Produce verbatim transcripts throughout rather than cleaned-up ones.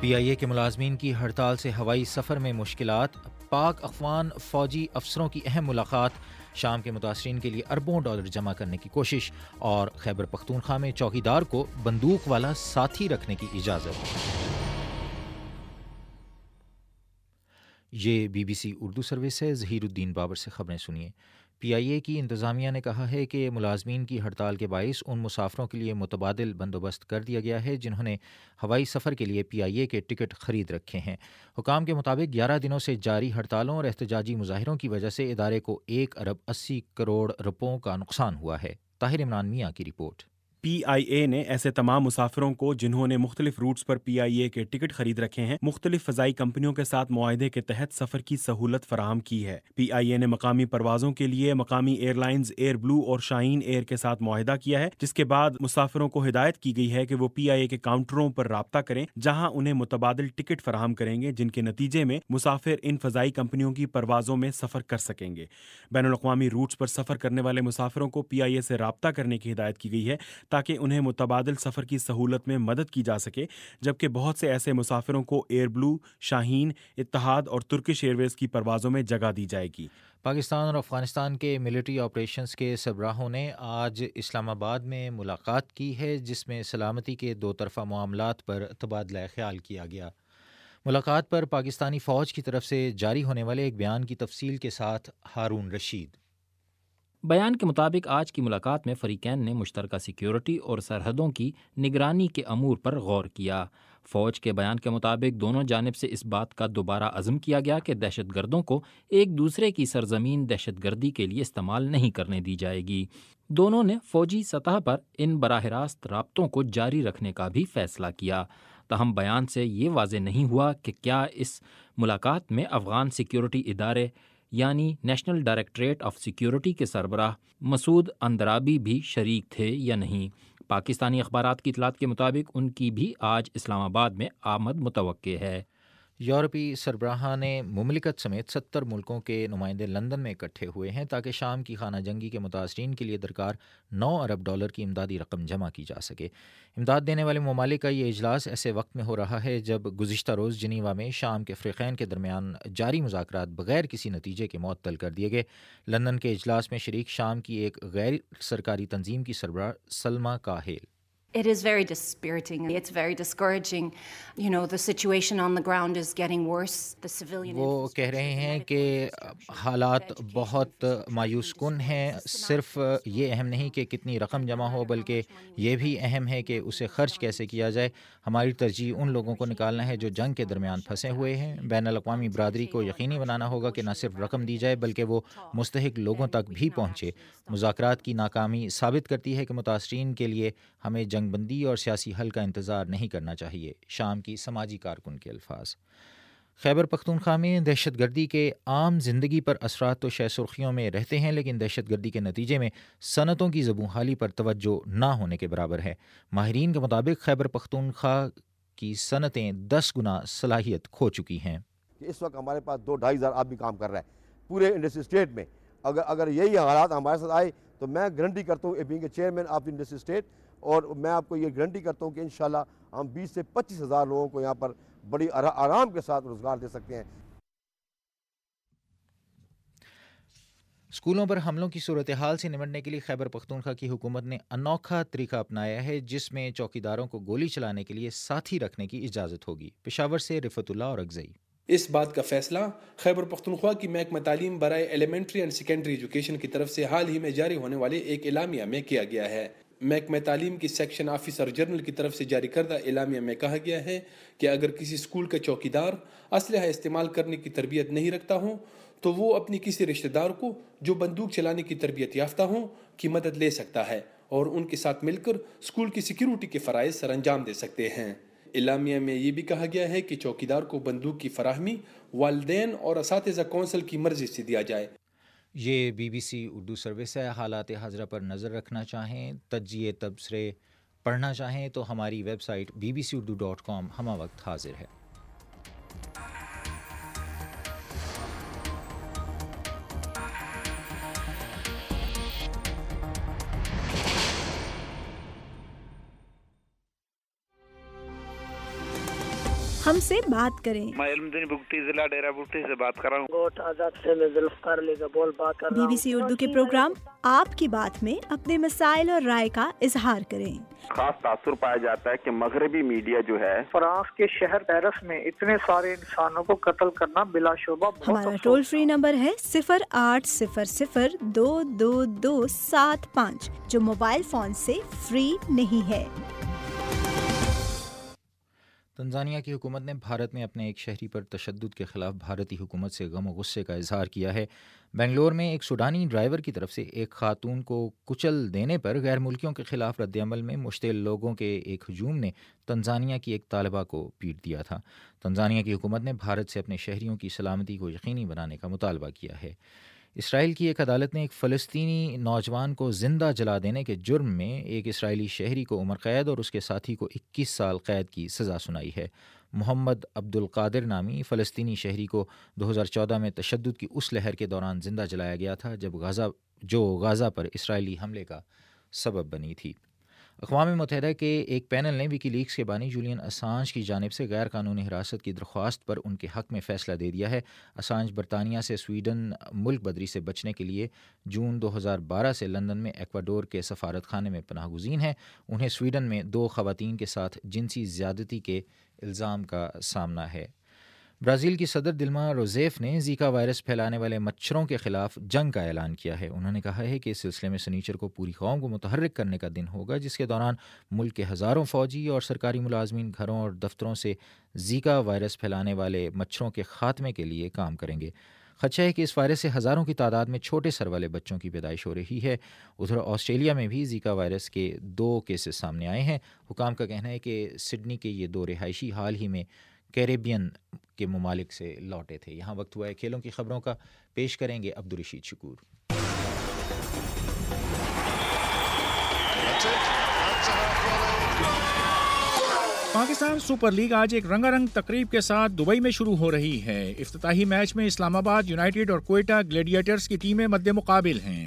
پی آئی اے کے ملازمین کی ہڑتال سے ہوائی سفر میں مشکلات، پاک افغان فوجی افسروں کی اہم ملاقات، شام کے متاثرین کے لیے اربوں ڈالر جمع کرنے کی کوشش، اور خیبر پختونخوا میں چوکیدار کو بندوق والا ساتھی رکھنے کی اجازت۔ یہ B B C Urdu service ہے۔ ظہیر الدین بابر سے خبریں سنیے۔ پی آئی اے کی انتظامیہ نے کہا ہے کہ ملازمین کی ہڑتال کے باعث ان مسافروں کے لیے متبادل بندوبست کر دیا گیا ہے جنہوں نے ہوائی سفر کے لیے پی آئی اے کے ٹکٹ خرید رکھے ہیں۔ حکام کے مطابق گیارہ دنوں سے جاری ہڑتالوں اور احتجاجی مظاہروں کی وجہ سے ادارے کو ایک ارب اسی کروڑ روپوں کا نقصان ہوا ہے۔ طاہر عمران میاں کی رپورٹ۔ پی آئی اے نے ایسے تمام مسافروں کو جنہوں نے مختلف روٹس پر پی آئی اے کے ٹکٹ خرید رکھے ہیں مختلف فضائی کمپنیوں کے ساتھ معاہدے کے تحت سفر کی سہولت فراہم کی ہے۔ پی آئی اے نے مقامی پروازوں کے لیے مقامی ایئر لائنز ایئر بلو اور شاہین ایئر کے ساتھ معاہدہ کیا ہے، جس کے بعد مسافروں کو ہدایت کی گئی ہے کہ وہ پی آئی اے کے کاؤنٹروں پر رابطہ کریں جہاں انہیں متبادل ٹکٹ فراہم کریں گے، جن کے نتیجے میں مسافر ان فضائی کمپنیوں کی پروازوں میں سفر کر سکیں گے۔ بین الاقوامی روٹس پر سفر کرنے والے مسافروں کو پی آئی اے سے رابطہ کرنے کی ہدایت کی گئی ہے تاکہ انہیں متبادل سفر کی سہولت میں مدد کی جا سکے، جبکہ بہت سے ایسے مسافروں کو ایئر بلو، شاہین، اتحاد اور ترکش ایئر ویز کی پروازوں میں جگہ دی جائے گی۔ پاکستان اور افغانستان کے ملٹری آپریشنز کے سربراہوں نے آج اسلام آباد میں ملاقات کی ہے، جس میں سلامتی کے دو طرفہ معاملات پر تبادلہ خیال کیا گیا۔ ملاقات پر پاکستانی فوج کی طرف سے جاری ہونے والے ایک بیان کی تفصیل کے ساتھ ہارون رشید۔ بیان کے مطابق آج کی ملاقات میں فریقین نے مشترکہ سیکیورٹی اور سرحدوں کی نگرانی کے امور پر غور کیا۔ فوج کے بیان کے مطابق دونوں جانب سے اس بات کا دوبارہ عزم کیا گیا کہ دہشت گردوں کو ایک دوسرے کی سرزمین دہشت گردی کے لیے استعمال نہیں کرنے دی جائے گی۔ دونوں نے فوجی سطح پر ان براہ راست رابطوں کو جاری رکھنے کا بھی فیصلہ کیا۔ تاہم بیان سے یہ واضح نہیں ہوا کہ کیا اس ملاقات میں افغان سیکیورٹی ادارے یعنی نیشنل ڈائریکٹریٹ آف سیکیورٹی کے سربراہ مسعود اندرابی بھی شریک تھے یا نہیں۔ پاکستانی اخبارات کی اطلاعات کے مطابق ان کی بھی آج اسلام آباد میں آمد متوقع ہے۔ یورپی سربراہان مملکت سمیت ستر ملکوں کے نمائندے لندن میں اکٹھے ہوئے ہیں تاکہ شام کی خانہ جنگی کے متاثرین کے لیے درکار نو ارب ڈالر کی امدادی رقم جمع کی جا سکے۔ امداد دینے والے ممالک کا یہ اجلاس ایسے وقت میں ہو رہا ہے جب گزشتہ روز جنیوا میں شام کے فریقین کے درمیان جاری مذاکرات بغیر کسی نتیجے کے معطل کر دیے گئے۔ لندن کے اجلاس میں شریک شام کی ایک غیر سرکاری تنظیم کی سربراہ سلمہ کاہل۔ It is very dispiriting. It's very discouraging. You know, the situation on the ground is getting worse. The civilian وہ کہہ رہے ہیں کہ حالات بہت مایوس کن ہیں۔ صرف یہ اہم نہیں کہ کتنی رقم جمع ہو، بلکہ یہ بھی اہم ہے کہ اسے خرچ کیسے کیا جائے۔ ہماری ترجیح ان لوگوں کو نکالنا ہے جو جنگ کے درمیان پھنسے ہوئے ہیں۔ بین الاقوامی برادری کو یقینی بنانا ہوگا کہ نہ صرف رقم دی جائے بلکہ وہ مستحق لوگوں تک بھی پہنچے۔ مذاکرات کی ناکامی ثابت کرتی ہے کہ متاثرین کے لیے ہمیں جنگ بندی اور سیاسی حل کا انتظار نہیں کرنا چاہیے۔ شام کی سماجی کارکن کے الفاظ۔ خیبر پختونخوا میں دہشت گردی کے عام زندگی پر اثرات تو شہ سرخیوں میں رہتے ہیں، لیکن دہشت گردی کے نتیجے میں صنعتوں کی زبوں حالی پر توجہ نہ ہونے کے برابر ہے۔ ماہرین کے مطابق خیبر پختونخوا کی صنعتیں دس گنا صلاحیت کھو چکی ہیں۔ اس وقت ہمارے پاس دو ڈھائی ہزار آدمی کام کر رہا ہے پورے انڈسٹری اسٹیٹ میں۔ اگر اگر یہی حالات ہمارے ساتھ آئے تو میں گارنٹی کرتا ہوں being a chairman of industry state, اور میں آپ کو یہ گارنٹی کرتا ہوں کہ انشاءاللہ ہم بیس سے پچیس ہزار لوگوں کو یہاں پر بڑی آرام کے ساتھ روزگار دے سکتے ہیں۔ اسکولوں پر حملوں کی صورتحال سے نمٹنے کے لیے خیبر پختونخوا کی حکومت نے انوکھا طریقہ اپنایا ہے، جس میں چوکیداروں کو گولی چلانے کے لیے ساتھی رکھنے کی اجازت ہوگی۔ پشاور سے رفعت اللہ اور اگزئی۔ اس بات کا فیصلہ خیبر پختونخوا کی محکمہ تعلیم برائے ایلیمنٹری اینڈ سیکنڈری ایجوکیشن کی طرف سے حال ہی میں جاری ہونے والے ایک اعلامیہ میں کیا گیا ہے۔ محکمہ تعلیم کی سیکشن آفیسر جنرل کی طرف سے جاری کردہ اعلامیہ میں کہا گیا ہے کہ اگر کسی اسکول کا چوکیدار اسلحہ استعمال کرنے کی تربیت نہیں رکھتا ہوں تو وہ اپنی کسی رشتہ دار کو جو بندوق چلانے کی تربیت یافتہ ہوں کی مدد لے سکتا ہے اور ان کے ساتھ مل کر اسکول کی سیکیورٹی کے فرائض سر انجام دے سکتے ہیں۔ اعلامیہ میں یہ بھی کہا گیا ہے کہ چوکیدار کو بندوق کی فراہمی والدین اور اساتذہ کونسل کی مرضی سے دیا جائے۔ یہ B B C Urdu service ہے۔ حالات حاضرہ پر نظر رکھنا چاہیں، تجزیے تبصرے پڑھنا چاہیں تو ہماری website B B C Urdu dot com ہمہ وقت حاضر ہے۔ ہم سے بات کریں۔ میں علمدین بگٹی ضلع ڈیرہ بگٹی سے بات کر رہا ہوں۔ گوٹ آزاد سے میں ذوالفقار علی کا بول بات کر رہا ہوں۔ بی بی سی اردو کے پروگرام آپ کی بات میں اپنے مسائل اور رائے کا اظہار کریں۔ خاص تاثر پایا جاتا ہے کہ مغربی میڈیا جو ہے فرانس کے شہر پیرس میں اتنے سارے انسانوں کو قتل کرنا بلا شبہ بہت ہمارا ٹول فری نمبر ہے صفر آٹھ صفر صفر دو دو دو سات پانچ جو موبائل فون سے فری نہیں ہے۔ تنزانیہ کی حکومت نے بھارت میں اپنے ایک شہری پر تشدد کے خلاف بھارتی حکومت سے غم و غصے کا اظہار کیا ہے۔ بنگلور میں ایک سوڈانی ڈرائیور کی طرف سے ایک خاتون کو کچل دینے پر غیر ملکیوں کے خلاف رد عمل میں مشتعل لوگوں کے ایک ہجوم نے تنزانیہ کی ایک طالبہ کو پیٹ دیا تھا۔ تنزانیہ کی حکومت نے بھارت سے اپنے شہریوں کی سلامتی کو یقینی بنانے کا مطالبہ کیا ہے۔ اسرائیل کی ایک عدالت نے ایک فلسطینی نوجوان کو زندہ جلا دینے کے جرم میں ایک اسرائیلی شہری کو عمر قید اور اس کے ساتھی کو اکیس سال قید کی سزا سنائی ہے۔ محمد عبدالقادر نامی فلسطینی شہری کو دو ہزار چودہ میں تشدد کی اس لہر کے دوران زندہ جلایا گیا تھا جب غزہ جو غزہ پر اسرائیلی حملے کا سبب بنی تھی۔ اقوام متحدہ کے ایک پینل نے وکی لیکس کے بانی جولین اسانج کی جانب سے غیر قانونی حراست کی درخواست پر ان کے حق میں فیصلہ دے دیا ہے۔ اسانج برطانیہ سے سویڈن ملک بدری سے بچنے کے لیے جون دو ہزار بارہ سے لندن میں ایکواڈور کے سفارت خانے میں پناہ گزین ہیں۔ انہیں سویڈن میں دو خواتین کے ساتھ جنسی زیادتی کے الزام کا سامنا ہے۔ برازیل کی صدر دلما روزیف نے زیکا وائرس پھیلانے والے مچھروں کے خلاف جنگ کا اعلان کیا ہے۔ انہوں نے کہا ہے کہ اس سلسلے میں سنیچر کو پوری قوم کو متحرک کرنے کا دن ہوگا، جس کے دوران ملک کے ہزاروں فوجی اور سرکاری ملازمین گھروں اور دفتروں سے زیکا وائرس پھیلانے والے مچھروں کے خاتمے کے لیے کام کریں گے۔ خدشہ ہے کہ اس وائرس سے ہزاروں کی تعداد میں چھوٹے سر والے بچوں کی پیدائش ہو رہی ہے۔ ادھر آسٹریلیا میں بھی زیکا وائرس کے دو کیسز سامنے آئے ہیں۔ حکام کا کہنا ہے کہ سڈنی کے یہ دو رہائشی حال ہی میں کیریبین کے ممالک سے لوٹے تھے۔ یہاں وقت ہوا ہے کھیلوں کی خبروں کا، پیش کریں گے عبدالرشید شکور۔ پاکستان سپر لیگ آج ایک رنگا رنگ تقریب کے ساتھ دبئی میں شروع ہو رہی ہے۔ افتتاحی میچ میں اسلام آباد یونائیٹڈ اور کوئٹہ گلیڈیٹرز کی ٹیمیں مد مقابل ہیں۔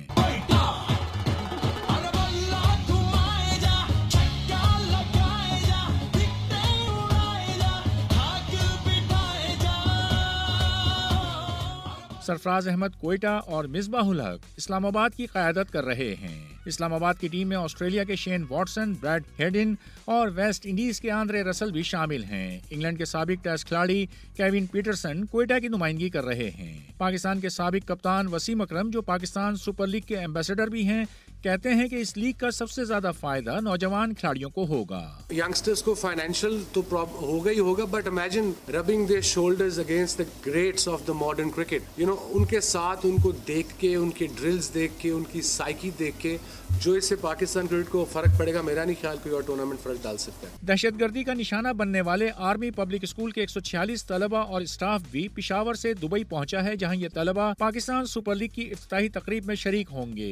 سرفراز احمد کوئٹہ اور مصباح الحق اسلام آباد کی قیادت کر رہے ہیں۔ اسلام آباد کی ٹیم میں آسٹریلیا کے شین واٹسن، بریڈ ہیڈن اور ویسٹ انڈیز کے آندرے رسل بھی شامل ہیں۔ انگلینڈ کے سابق ٹیسٹ کھلاڑی کیون پیٹرسن کوئٹہ کی نمائندگی کر رہے ہیں۔ پاکستان کے سابق کپتان وسیم اکرم، جو پاکستان سپر لیگ کے ایمبیسڈر بھی ہیں، کہتے ہیں کہ اس لیگ کا سب سے زیادہ فائدہ نوجوان کھلاڑیوں کو ہوگا۔ ینگسٹرز کو فائنینشیل تو ہوگا ہی ہوگا، but imagine rubbing their shoulders against the greats of the modern cricket, you know ان کے ساتھ ان کو دیکھ کے، ان کے ڈرلز دیکھ کے، ان کی سائیکی دیکھ کے، جو اس سے پاکستان کرکٹ کو فرق پڑے گا، میرا نہیں خیال کوئی اور ٹورنامنٹ فرق ڈال سکتا ہے۔ دہشت گردی کا نشانہ بننے والے آرمی پبلک اسکول کے ایک سو چھیالیس طلبہ اور اسٹاف بھی پشاور سے دبئی پہنچا ہے، جہاں یہ طلبہ پاکستان سپر لیگ کی افتتاحی تقریب میں شریک ہوں گے۔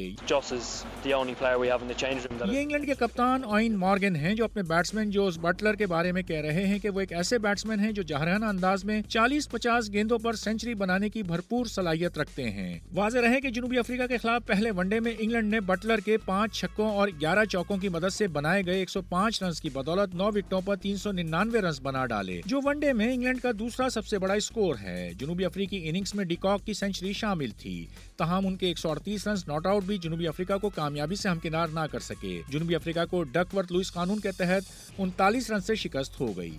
یہ انگلینڈ کے کپتان اوین مارگن ہیں، جو اپنے بیٹسمین جوز بٹلر کے بارے میں کہہ رہے ہیں کہ وہ ایک ایسے بیٹسمین ہیں جو جارحانہ انداز میں چالیس پچاس گیندوں پر سینچری بنانے کی بھرپور صلاحیت رکھتے ہیں۔ واضح رہے کہ جنوبی افریقہ کے خلاف پہلے ون ڈے میں انگلینڈ نے بٹلر کے پانچ چھکوں اور گیارہ چوکوں کی مدد سے بنائے گئے ایک سو پانچ رنز کی بدولت نو وکٹوں پر تین سو ننانوے رنز بنا ڈالے، جو ون ڈے میں انگلینڈ کا دوسرا سب سے بڑا اسکور ہے۔ جنوبی افریقی اننگز میں ڈیکاک کی سینچری شامل تھی، تاہم ان کے ایک سو اڑتیس رنز ناٹ آؤٹ بھی جنوبی افریقہ کو کامیابی سے ہمکنار نہ کر سکے۔ جنوبی افریقہ کو ڈک ورتھ لوئس قانون کے تحت انتالیس رن سے شکست ہو گئی۔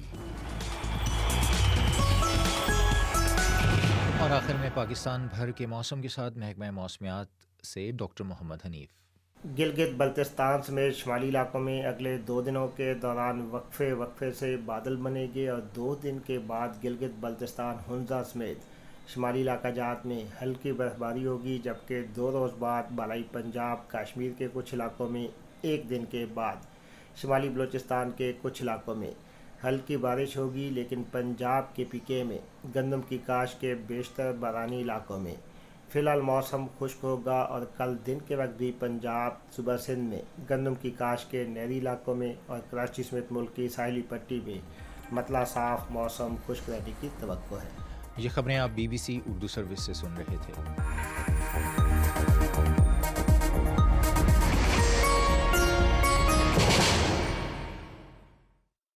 اور آخر میں پاکستان بھر کے موسم کے ساتھ محکمہ موسمیات سے ڈاکٹر محمد حنیف۔ گلگت بلتستان سمیت شمالی علاقوں میں اگلے دو دنوں کے دوران وقفے وقفے سے بادل بنے گے اور دو دن کے بعد گلگت بلتستان ہنزا سمیت شمالی علاقہ جات میں ہلکی برف باری ہوگی، جبکہ دو روز بعد بالائی پنجاب، کشمیر کے کچھ علاقوں میں ایک دن کے بعد شمالی بلوچستان کے کچھ علاقوں میں ہلکی بارش ہوگی، لیکن پنجاب کے پی کے میں گندم کی کاشت کے بیشتر بارانی علاقوں میں فی الحال موسم خشک ہوگا، اور کل دن کے وقت بھی پنجاب، صوبہ سندھ میں گندم کی کاشت کے نہری علاقوں میں اور کراچی سمیت ملک کی ساحلی پٹی میں مطلع صاف موسم خشک رہنے کی توقع ہے۔ یہ خبریں آپ B B C Urdu service سے سن رہے تھے۔